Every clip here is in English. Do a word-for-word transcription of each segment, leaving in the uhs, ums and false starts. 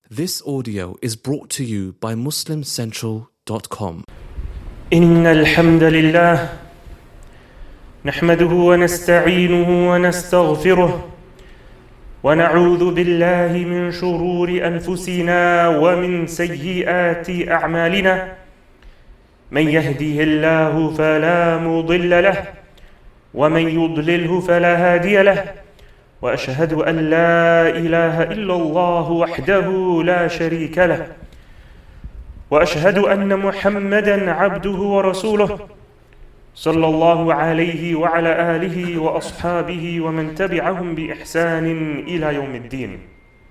This audio is brought to you by muslim central dot com. إن الحمد لله نحمده ونستعينه ونستغفره ونعوذ بالله من شرور أنفسنا ومن سيئات أعمالنا من يهديه الله فلا مضل له ومن يضلله فلا هادي له وأشهد أن لا إله إلا الله وحده لا شريك له وأشهد أن محمدًا عبده ورسوله صلى الله عليه وعلى آله وأصحابه ومن تبعهم بإحسان إلى يوم الدين.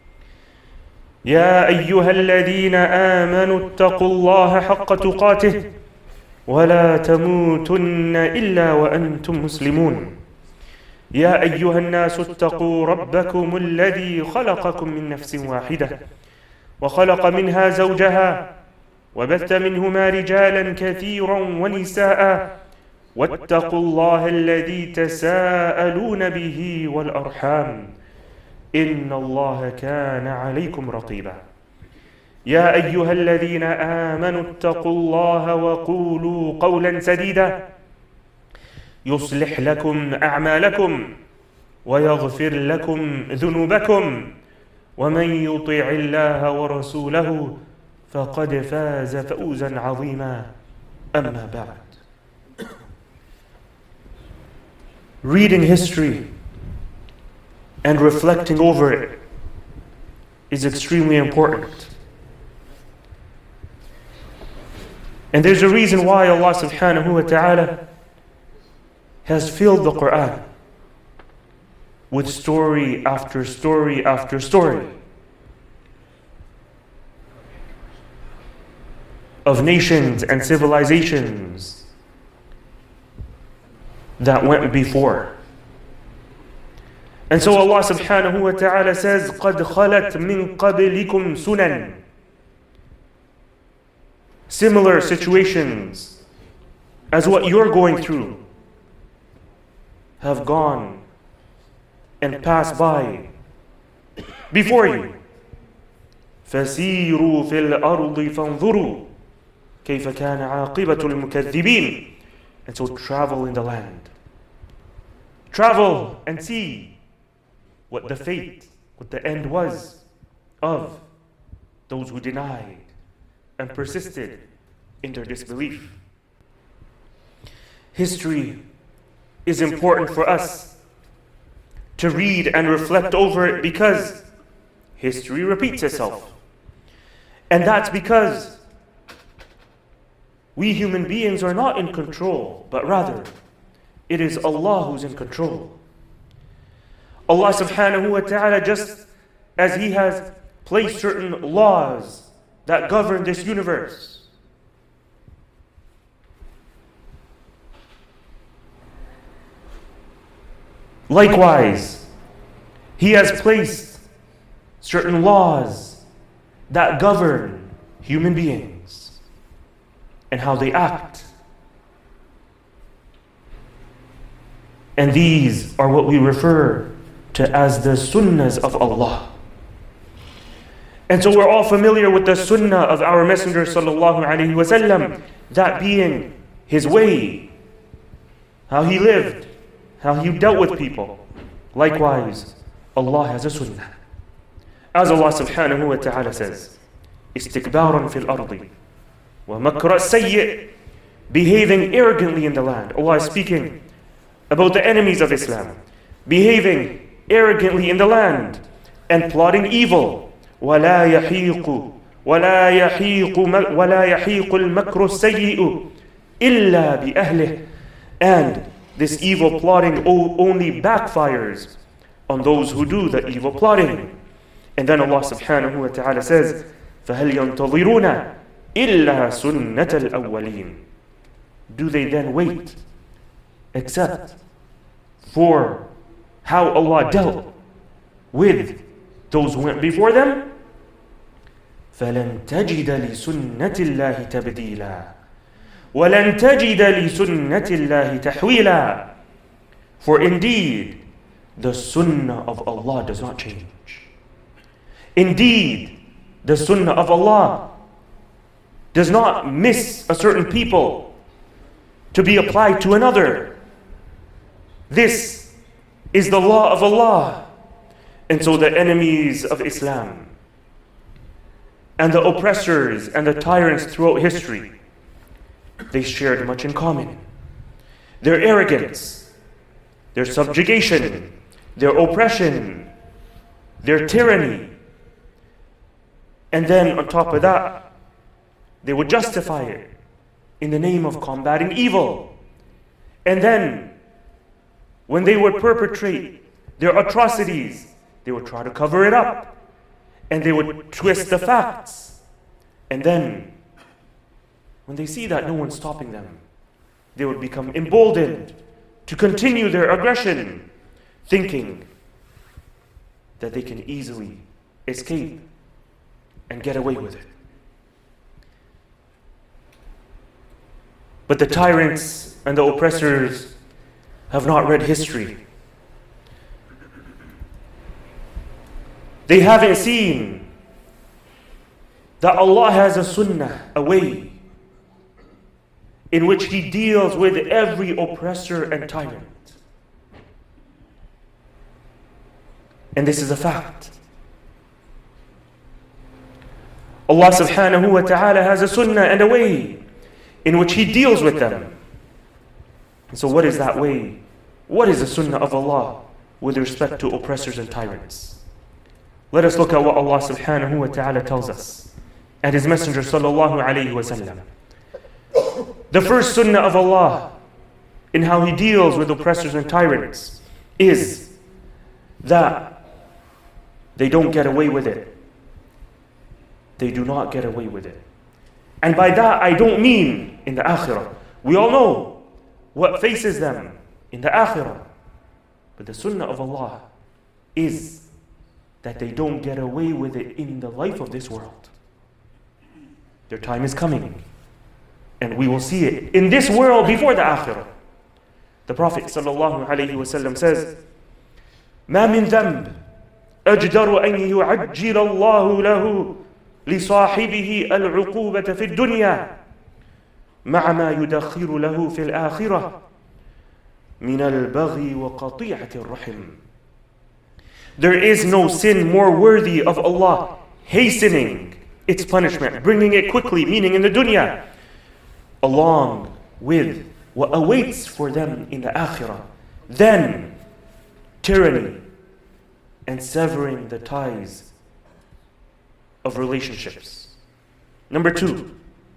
يا أيها الذين آمنوا اتقوا الله حق تقاته ولا تموتن إلا وأنتم مسلمون. يا أيها الناس اتقوا ربكم الذي خلقكم من نفس واحدة وخلق منها زوجها وبث منهما رجالا كثيرا ونساء واتقوا الله الذي تساءلون به والأرحام إن الله كان عليكم رقيبا. يا أيها الذين آمنوا اتقوا الله وقولوا قولا سديدا يصلح لكم أعمالكم ويغفر لكم ذنوبكم ومن يطع الله ورسوله فقد فاز فوزا عظيما. أما بعد. Reading history and reflecting over it is extremely important. And there's a reason why Allah subhanahu wa ta'ala has filled the Quran with story after story after story of nations and civilizations that went before. And so Allah subhanahu wa ta'ala says, قَدْ خَلَتْ مِنْ قَبْلِكُمْ سُنَنٌ. Similar situations as what you're going through have gone and passed by before you. فَسِيرُوا فِي الْأَرْضِ فَانظُرُوا كَيْفَ كَانَ عَاقِبَةُ الْمُكَذِّبِينَ. And so travel in the land. Travel and see what the fate, what the end was of those who denied and persisted in their disbelief. History is important for us to read and reflect over it because history repeats itself. And that's because we human beings are not in control, but rather it is Allah who's in control. Allah subhanahu wa ta'ala, just as He has placed certain laws that govern this universe, likewise, He has placed certain laws that govern human beings and how they act. And these are what we refer to as the sunnahs of Allah. And so we're all familiar with the sunnah of our Messenger sallallahu alaihi wasallam, that being his way, how he lived, how he dealt with people. Likewise, Allah has a sunnah. As Allah subhanahu wa ta'ala says, istikbaran fil ardi wa makra sayyi, behaving arrogantly in the land. Allah is speaking about the enemies of Islam, behaving arrogantly in the land and plotting evil. وَلَا يَحِيقُ وَلَا يَحِيقُ وَلَا يَحِيقُ الْمَكْرُ السَّيِّئُ إِلَّا بِأَهْلِهِ. And this evil plotting only backfires on those who do the evil plotting. And then Allah subhanahu wa ta'ala says, فَهَلْ يَنْتَظِرُونَ إِلَّا سُنَّةَ الْأَوَّلِينَ. Do they then wait except for how Allah dealt with those who went before them? فَلَنْ تَجِدَ لِسُنَّةِ اللَّهِ تَبْدِيلًا وَلَنْ تَجِدَ لِسُنَّةِ اللَّهِ تَحْوِيلًا. For indeed, the sunnah of Allah does not change. Indeed, the sunnah of Allah does not miss a certain people to be applied to another. This is the law of Allah. And so the enemies of Islam and the oppressors and the tyrants throughout history, they shared much in common. Their arrogance, their subjugation, their oppression, their tyranny. And then on top of that, they would justify it in the name of combating evil. And then, when they would perpetrate their atrocities, they would try to cover it up. And they would twist the facts. And then, when they see that no one's stopping them, they would become emboldened to continue their aggression, thinking that they can easily escape and get away with it. But the tyrants and the oppressors have not read history. They haven't seen that Allah has a sunnah, a way in which He deals with every oppressor and tyrant. And this is a fact. Allah subhanahu wa ta'ala has a sunnah and a way in which He deals with them. And so what is that way? What is the sunnah of Allah with respect to oppressors and tyrants? Let us look at what Allah subhanahu wa ta'ala tells us and His Messenger sallallahu alayhi wa sallam. The first sunnah of Allah in how He deals with oppressors and tyrants is that they don't get away with it. They do not get away with it. And by that I don't mean in the akhirah. We all know what faces them in the akhirah. But the sunnah of Allah is that they don't get away with it in the life of this world. Their time is coming. And we will see it in this world before the akhirah. The Prophet sallallahu alayhi wa sallam says, مَا مِن ذَنْبٍ أَجْدَرُ أَنْ يُعَجِّلَ اللَّهُ لَهُ لصاحبه العقوبة في الدنيا مع ما يدخر له في الآخرة من البغي وقطيعة الرحم. There is no sin more worthy of Allah hastening its punishment, bringing it quickly, meaning in the dunya, along with what awaits for them in the akhirah, than tyranny and severing the ties of relationships. Number two,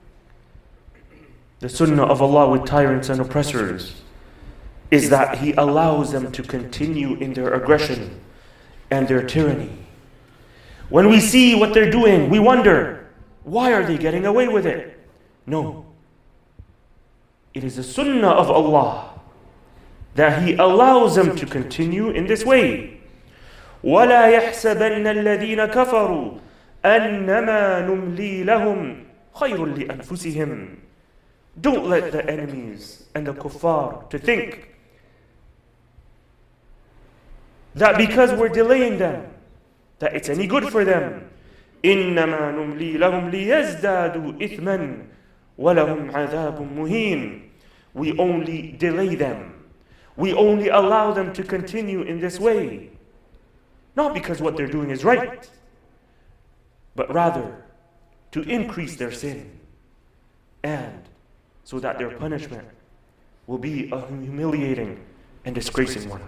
the sunnah of Allah with tyrants and oppressors is that He allows them to continue in their aggression and their tyranny. When we see what they're doing, we wonder, why are they getting away with it? No. It is the sunnah of Allah that He allows them to continue in this way. وَلَا يَحْسَبَنَّ الَّذِينَ كَفَرُوا أَنَّمَا نُمْلِي لَهُمْ خَيْرٌ لِأَنفُسِهِمْ. Don't let the enemies and the kuffar to think that because we're delaying them, that it's any good for them. إِنَّمَا نُمْلِي لَهُمْ لِيَزْدَادُوا إِثْمًا وَلَهُمْ عَذَابٌ مُهِينٌ. We only delay them. We only allow them to continue in this way. Not because what they're doing is right, but rather to increase their sin, and so that their punishment will be a humiliating and disgracing one.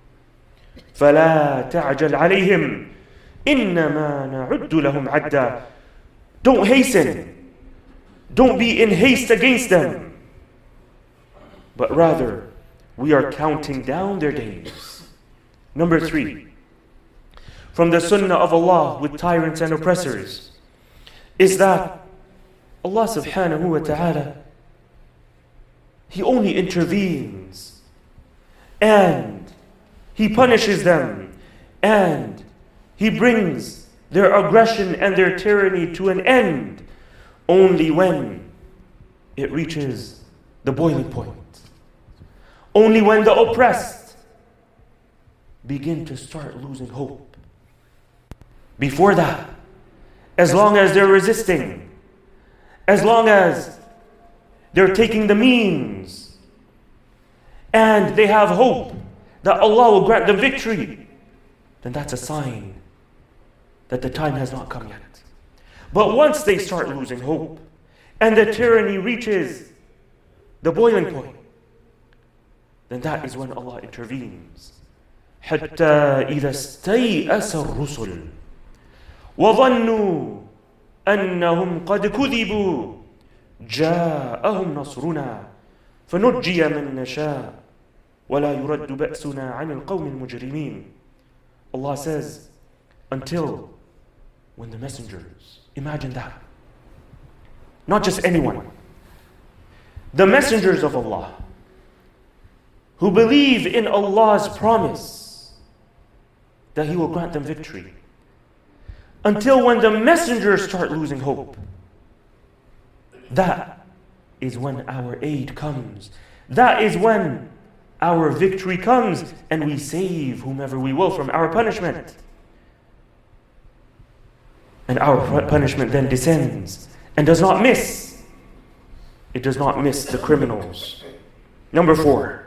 فَلَا تَعْجَلْ عَلَيْهِمْ إِنَّمَا نَعُدُّ لَهُمْ عَدًّا. Don't hasten. Don't be in haste against them. But rather, we are counting down their days. Number three, from the sunnah of Allah with tyrants and oppressors is that Allah subhanahu wa ta'ala, He only intervenes and He punishes them and He brings their aggression and their tyranny to an end only when it reaches the boiling point. Only when the oppressed begin to start losing hope. Before that, as long as they're resisting, as long as they're taking the means, and they have hope that Allah will grant them victory, then that's a sign that the time has not come yet. But once they start losing hope, and the tyranny reaches the boiling point, then that is when Allah intervenes. حتى إذا استيأس الرسل وظنوا أنهم قد كذبوا جاءهم نصرنا فنجي من نشاء ولا يرد بأسنا عن القوم المجرمين. Allah says, until when the messengers, imagine that, not just anyone, the messengers of Allah who believe in Allah's promise that He will grant them victory, until when the messengers start losing hope, that is when our aid comes. That is when our victory comes and we save whomever we will from our punishment. And our punishment then descends and does not miss. It does not miss the criminals. Number four,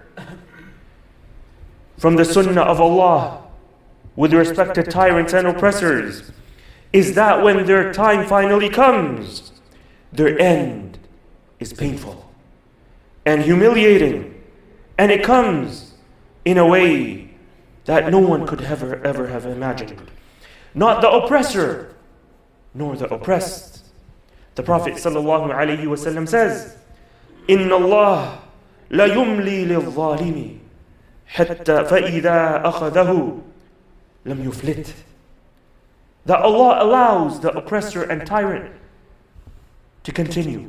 from the sunnah of Allah with respect to tyrants and oppressors, is that when their time finally comes, their end is painful and humiliating, and it comes in a way that no one could ever, ever have imagined. Not the oppressor, nor the oppressed. The Prophet sallallahu alaihi wasallam says, إِنَّ اللَّهَ لَيُمْلِي لِلظَّالِمِ حَتَّى فَإِذَا أَخَذَهُ لَمْ يُفْلِتْ. That Allah allows the oppressor and tyrant to continue.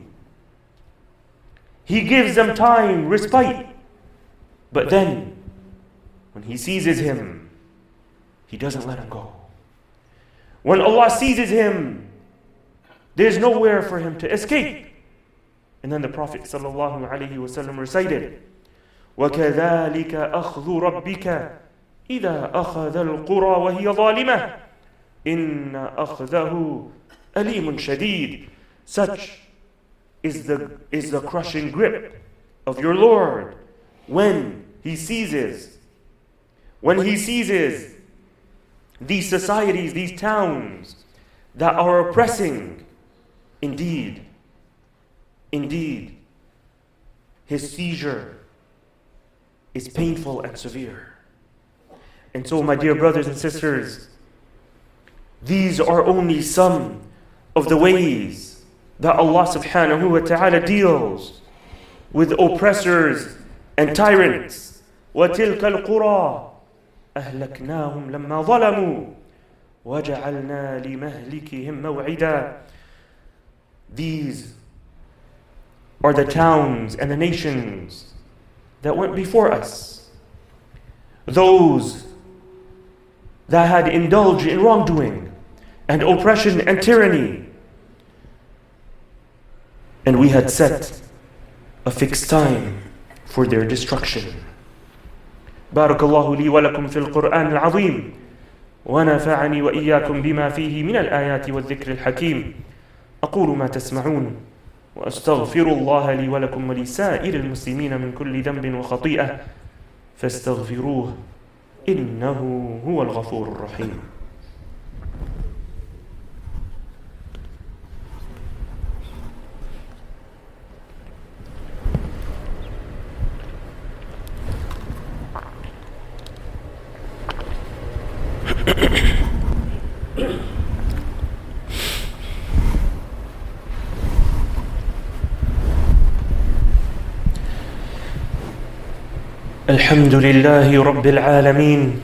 He gives them time, respite. But then, when He seizes him, He doesn't let him go. When Allah seizes him, there's nowhere for him to escape. And then the Prophet ﷺ recited, وَكَذَلِكَ أَخْذُ رَبِّكَ إِذَا أَخَذَ الْقُرَى وَهِيَ ظَالِمَةٌ إِنَّ أَخْذَهُ أَلِيمٌ شَدِيدٌ. Such is the, is the crushing grip of your Lord when He seizes, when He seizes these societies, these towns that are oppressing. Indeed, indeed, His seizure is painful and severe. And so, my dear brothers and sisters, these are only some of the ways that Allah subhanahu wa ta'ala deals with oppressors and tyrants. وَتِلْكَ الْقُرَى أَهْلَكْنَاهُمْ لَمَّا ظَلَمُوا وَجَعَلْنَا لِمَهْلِكِهِمْ مَوْعِدًا. These are the towns and the nations that went before us, those that had indulged in wrongdoing and oppression and tyranny, and we had set a fixed time for their destruction. بارك الله لي ولكم في القرآن العظيم ونفعني وإياكم بما فيه من الآيات والذكر الحكيم. أقول ما تسمعون وأستغفر الله لي ولكم ولسائر المسلمين من كل ذنب وخطيئة فاستغفروه إنه هو الغفور الرحيم. الحمد لله رب العالمين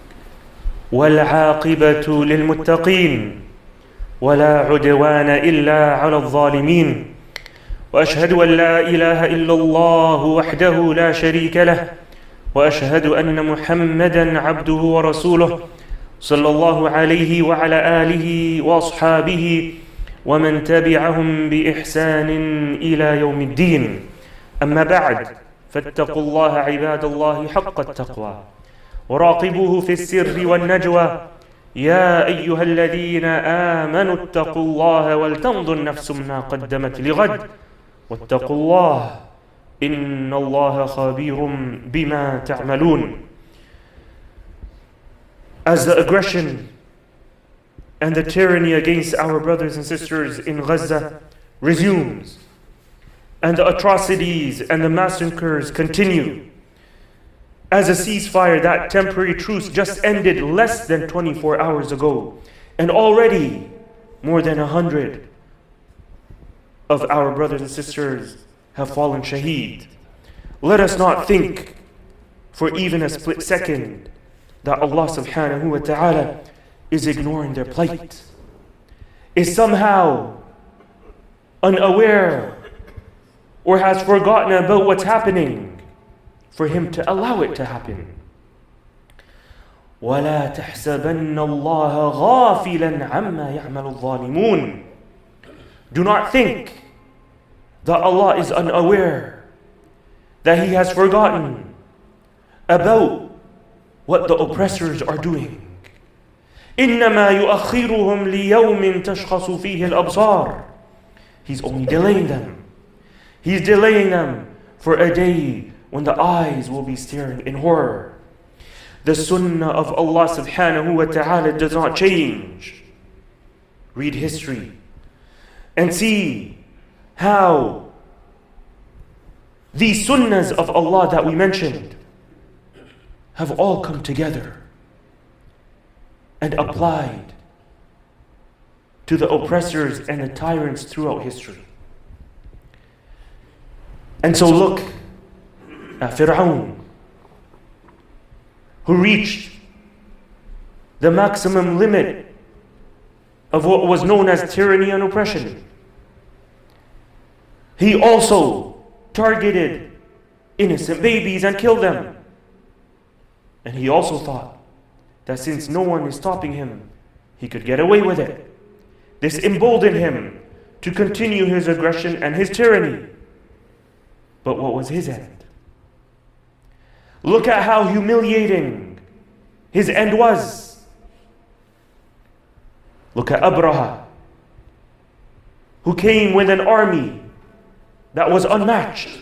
والعاقبة للمتقين ولا عدوان إلا على الظالمين وأشهد أن لا إله إلا الله وحده لا شريك له وأشهد أن محمدًا عبده ورسوله صلى الله عليه وعلى آله وأصحابه ومن تبعهم بإحسان إلى يوم الدين. أما بعد، فاتقوا الله عباد الله حق التقوى وراقبوه في السر والنجوى يا أيها الذين آمنوا اتقوا الله ولتنظر نفس ما قدمت لغد واتقوا الله إن الله خبير بما تعملون. As the aggression and the tyranny against our brothers and sisters in Gaza resumes, and the atrocities and the massacres continue, as a ceasefire, that temporary truce just ended less than twenty-four hours ago, and already more than a hundred of our brothers and sisters have fallen shaheed. Let us not think for even a split second that Allah subhanahu wa ta'ala is ignoring their plight, is somehow unaware or has forgotten about what's happening for Him to allow it to happen. وَلَا تَحْسَبَنَّ اللَّهَ غَافِلًا عَمَّا يَعْمَلُ الظَّالِمُونَ. Do not think that Allah is unaware, that He has forgotten about what the oppressors are doing. إِنَّمَا يُؤَخِّرُهُمْ لِيَوْمٍ تَشْخَصُ فِيهِ الْأَبْصَارِ. He's only delaying them. He's delaying them for a day when the eyes will be staring in horror. The sunnah of Allah subhanahu wa ta'ala does not change. Read history and see how these sunnahs of Allah that we mentioned have all come together and applied to the oppressors and the tyrants throughout history. And so look at Fir'aun, who reached the maximum limit of what was known as tyranny and oppression. He also targeted innocent babies and killed them. And he also thought that since no one is stopping him, he could get away with it. This emboldened him to continue his aggression and his tyranny. But what was his end? Look at how humiliating his end was. Look at Abraha, who came with an army that was unmatched.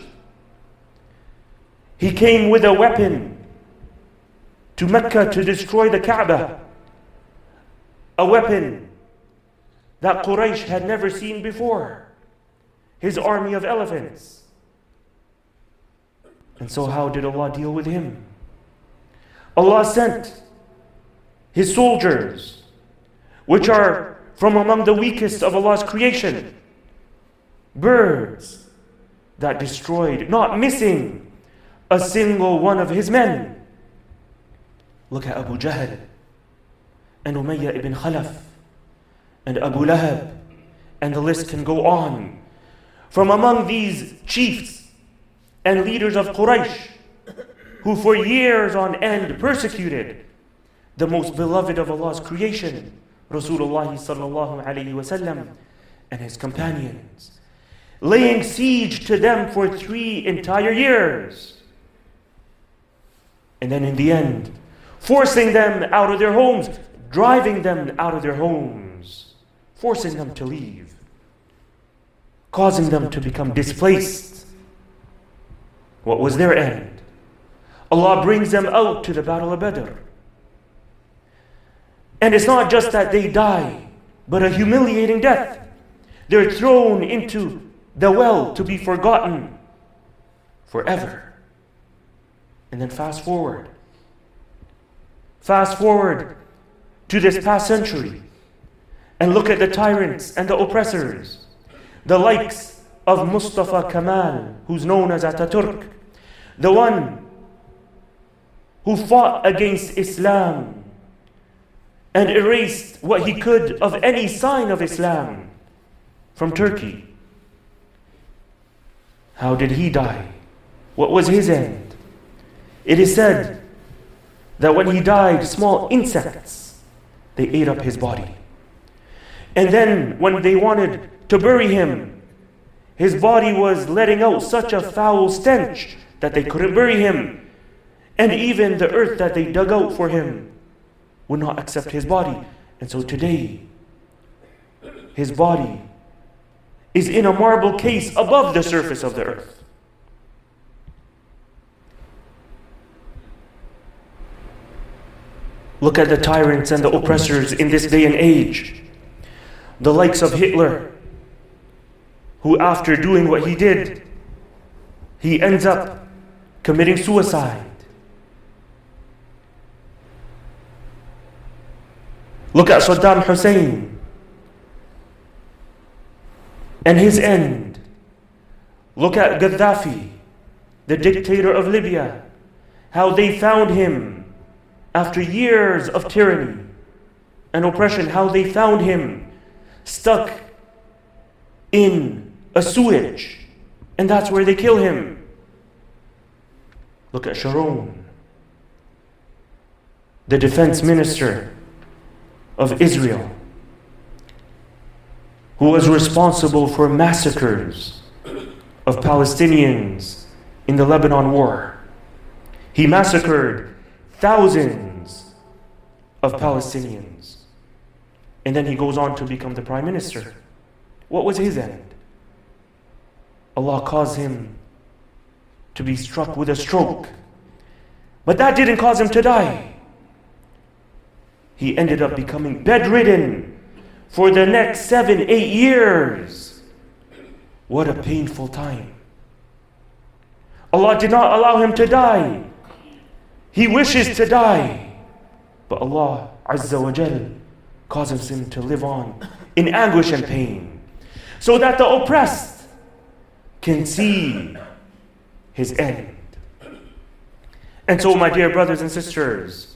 He came with a weapon to Mecca to destroy the Kaaba, a weapon that Quraysh had never seen before, his army of elephants. And so how did Allah deal with him? Allah sent His soldiers, which are from among the weakest of Allah's creation, birds that destroyed, not missing a single one of His men. Look at Abu Jahl and Umayyah ibn Khalaf and Abu Lahab, and the list can go on. From among these chiefs and leaders of Quraysh, who for years on end persecuted the most beloved of Allah's creation, Rasulullah sallallahu alayhi wasallam, and his companions, laying siege to them for three entire years. And then in the end, forcing them out of their homes, driving them out of their homes, forcing them to leave, causing them to become displaced. What was their end? Allah brings them out to the Battle of Badr. And it's not just that they die, but a humiliating death. They're thrown into the well to be forgotten forever. And then fast forward. Fast forward to this past century and look at the tyrants and the oppressors, the likes of Mustafa Kemal, who's known as Ataturk, the one who fought against Islam and erased what he could of any sign of Islam from Turkey. How did he die? What was his end? It is said that when he died, small insects, they ate up his body. And then when they wanted to bury him, his body was letting out such a foul stench that they couldn't bury him. And even the earth that they dug out for him would not accept his body. And so today, his body is in a marble case above the surface of the earth. Look at the tyrants and the oppressors in this day and age. The likes of Hitler, who after doing what he did, he ends up committing suicide. Look at Saddam Hussein and his end. Look at Gaddafi, the dictator of Libya, how they found him after years of tyranny and oppression, how they found him stuck in a sewage, and that's where they kill him. Look at Sharon, the defense minister of Israel, who was responsible for massacres of Palestinians in the Lebanon war. He massacred thousands of Palestinians. And then he goes on to become the prime minister. What was his end? Allah caused him to be struck with a stroke. But that didn't cause him to die. He ended up becoming bedridden for the next seven, eight years. What a painful time. Allah did not allow him to die. He wishes to die. But Allah Azza wa Jal causes him to live on in anguish and pain, so that the oppressed can see his end. And so, my dear brothers and sisters,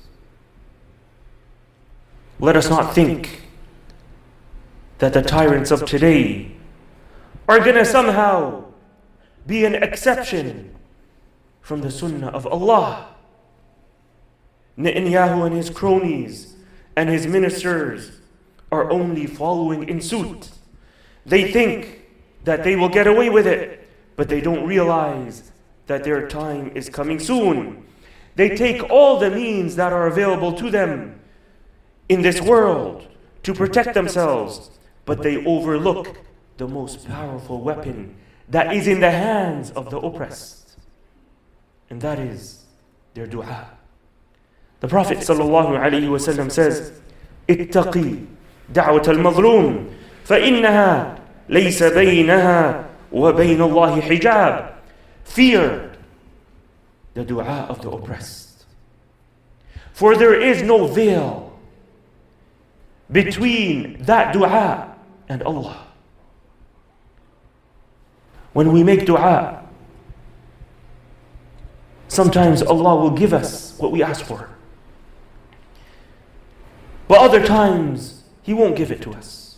let us not think that the tyrants of today are going to somehow be an exception from the sunnah of Allah. Netanyahu and his cronies and his ministers are only following in suit. They think that they will get away with it, but they don't realize that their time is coming soon. They take all the means that are available to them in this world to protect themselves, but they overlook the most powerful weapon that is in the hands of the oppressed, and that is their dua. The Prophet sallallahu alaihi wasallam says, "Ittaqi da'wat al-mazlum, فإنها ليس بينها وبين الله حجاب." Fear the dua of the oppressed, for there is no veil between that dua and Allah. When we make dua, sometimes Allah will give us what we ask for, but other times He won't give it to us.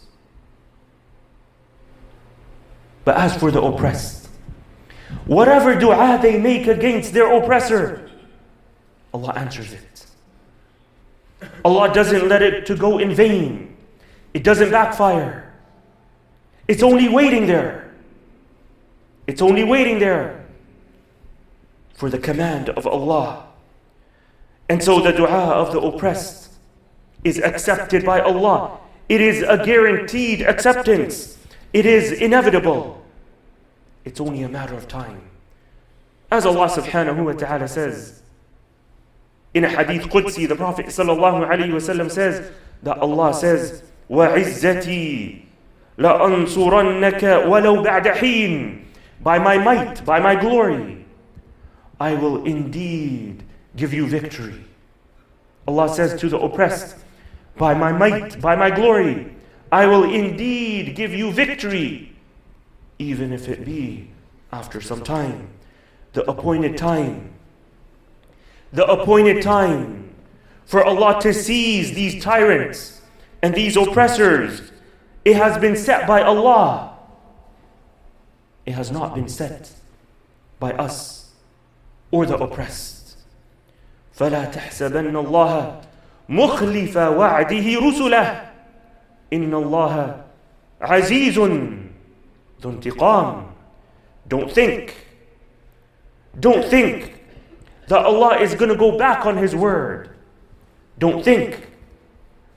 But as for the oppressed, whatever dua they make against their oppressor, Allah answers it. Allah doesn't let it to go in vain. It doesn't backfire. It's only waiting there. It's only waiting there for the command of Allah. And so the dua of the oppressed is accepted by Allah. It is a guaranteed acceptance. It is inevitable. It's only a matter of time. As Allah subhanahu wa ta'ala says, in a hadith Qudsi, the Prophet sallallahu alayhi wa sallam says that Allah says, وَعِزَّتِي لَأَنْصُرَنَّكَ وَلَوْ بَعْدَ حِينٍ. By my might, by my glory, I will indeed give you victory. Allah says to the oppressed, by my might, by my glory, I will indeed give you victory, even if it be after some time. The appointed time. The appointed time for Allah to seize these tyrants and these oppressors, it has been set by Allah. It has not been set by us or the oppressed. فَلَا تَحْسَبَنَّ اللَّهَ مُخْلِفَ وَعْدِهِ رُسُلَهِ إِنَّ اللَّهَ عَزِيزٌ ذُو انْتِقَامٍ. Don't think, don't think that Allah is going to go back on His word. Don't think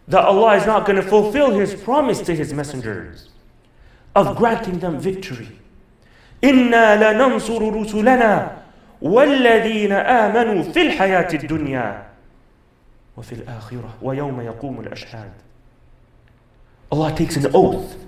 that Allah is not going to fulfill His promise to His messengers of granting them victory. إِنَّا لَنَنْصُرُ رُسُلَنَا وَالَّذِينَ آمَنُوا فِي الْحَيَاةِ الدُّنْيَا وَفِي الْآخِرَةِ وَيَوْمَ يَقُومُ الْأَشْهَادُ. Allah takes an oath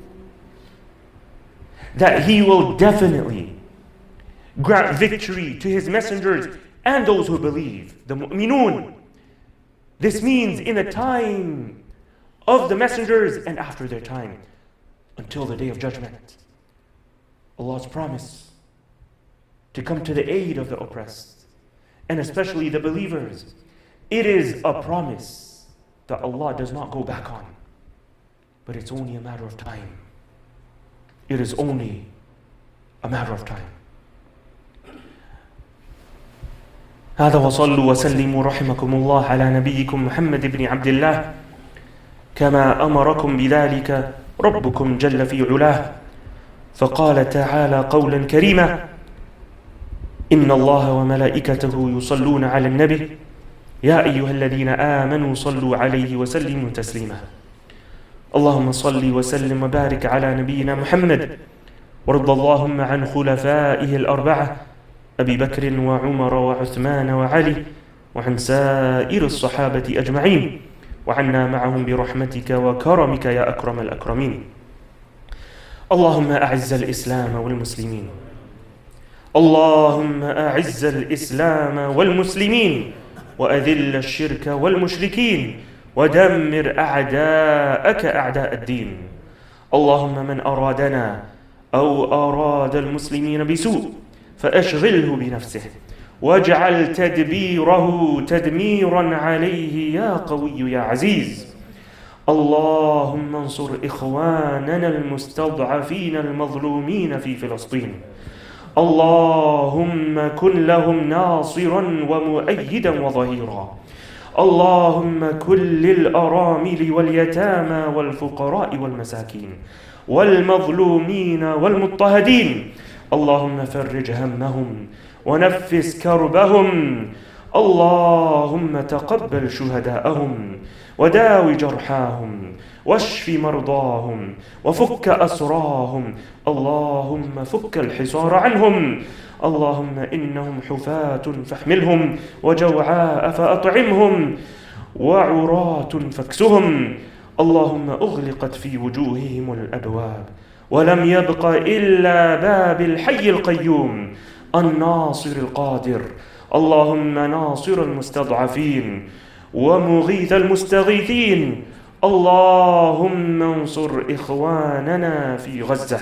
that He will definitely grant victory to His messengers and those who believe, the mu'minun. This means in a time of the messengers and after their time, until the day of judgment. Allah's promise to come to the aid of the oppressed, and especially the believers. It is a promise that Allah does not go back on, but it's only a matter of time. It is only a matter of time. هذا وصلوا وسلموا رحمكم الله على نبيكم محمد بن عبد الله كما أمركم بذلك ربكم جل في علاه، فقال تعالى قولا كريما: إن الله وملائكته يصلون على النبي يا أيها الذين آمنوا صلوا عليه وسلموا تسليما. اللهم صل وسلم وبارك على نبينا محمد، وارض اللهم عن خلفائه الأربعة أبي بكر وعمر وعثمان وعلي، وعن سائر الصحابة أجمعين، وعنا معهم برحمتك وكرمك يا أكرم الأكرمين. اللهم أعز الإسلام والمسلمين، اللهم أعز الإسلام والمسلمين، وأذل الشرك والمشركين، ودمر أعداءك أعداء الدين. اللهم من أرادنا أو أراد المسلمين بسوء فأشغله بنفسه، واجعل تدبيره تدميرا عليه يا قوي يا عزيز. اللهم انصر إخواننا المستضعفين المظلومين في فلسطين. اللهم كن لهم ناصرا ومؤيدا وظهيرا. اللهم كن للأرامل واليتامى والفقراء والمساكين والمظلومين والمضطهدين. اللهم فرج همهم ونفس كربهم. اللهم تقبل شهداءهم وداوي جرحاهم واشف مرضاهم وفك أسراهم. اللهم فك الحصار عنهم. اللهم إنهم حفاة فاحملهم، وجوعاء فأطعمهم، وعراة فاكسهم. اللهم أغلقت في وجوههم الأبواب، ولم يبق إلا باب الحي القيوم الناصر القادر. اللهم ناصر المستضعفين ومغيث المستغيثين. اللهم انصر إخواننا في غزة.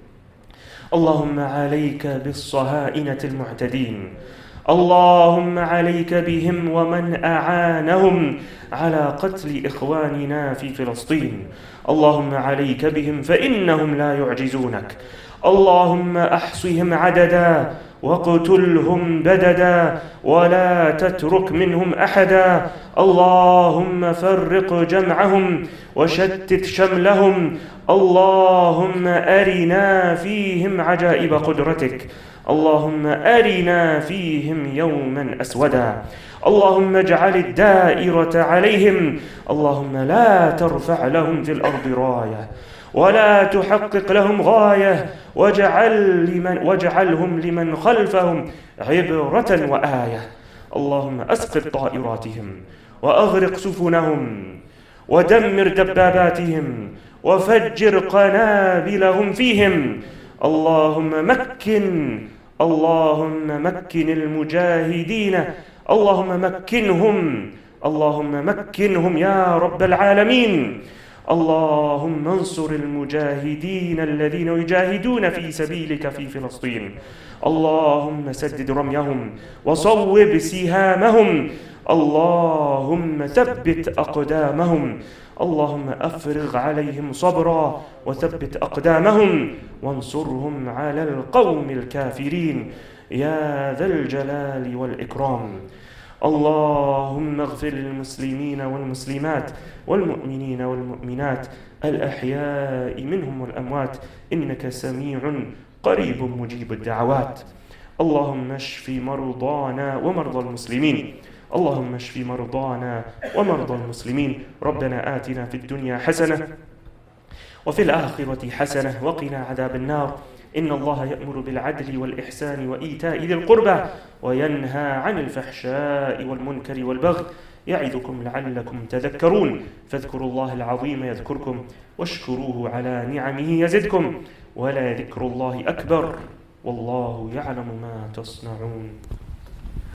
اللهم عليك بالصهاينة المعتدين. اللهم عليك بهم ومن أعانهم على قتل إخواننا في فلسطين. اللهم عليك بهم فإنهم لا يعجزونك. اللهم أحصهم عددا واقتلهم بددا ولا تترك منهم أحدا. اللهم فرق جمعهم وشتت شملهم. اللهم أرنا فيهم عجائب قدرتك. اللهم أرنا فيهم يوما أسودا. اللهم اجعل الدائرة عليهم. اللهم لا ترفع لهم في الأرض راية ولا تحقق لهم غاية، واجعل لمن واجعلهم لمن خلفهم عبرة وآية. اللهم أسقط طائراتهم وأغرق سفنهم ودمر دباباتهم وفجر قنابلهم فيهم. اللهم مكن اللهم مكن المجاهدين. اللهم مكنهم اللهم مكنهم يا رب العالمين. اللهم انصر المجاهدين الذين يجاهدون في سبيلك في فلسطين. اللهم سدد رميهم وصوب سهامهم. اللهم ثبت أقدامهم. اللهم أفرغ عليهم صبرا وثبت أقدامهم وانصرهم على القوم الكافرين يا ذا الجلال والإكرام. اللهم اغفر للمسلمين والمسلمات والمؤمنين والمؤمنات الأحياء منهم والأموات، إنك سميع قريب مجيب الدعوات. اللهم اشف مرضانا ومرضى المسلمين. اللهم اشف مرضانا ومرضى المسلمين. ربنا آتنا في الدنيا حسنة وفي الآخرة حسنة وقنا عذاب النار. إن الله يأمر بالعدل والإحسان وإيتاء ذي القربى وينهى عن الفحشاء والمنكر والبغي يعظكم لعلكم تذكرون. فاذكروا الله العظيم يذكركم واشكروه على نعمه يزدكم ولذكر الله أكبر والله يعلم ما تصنعون.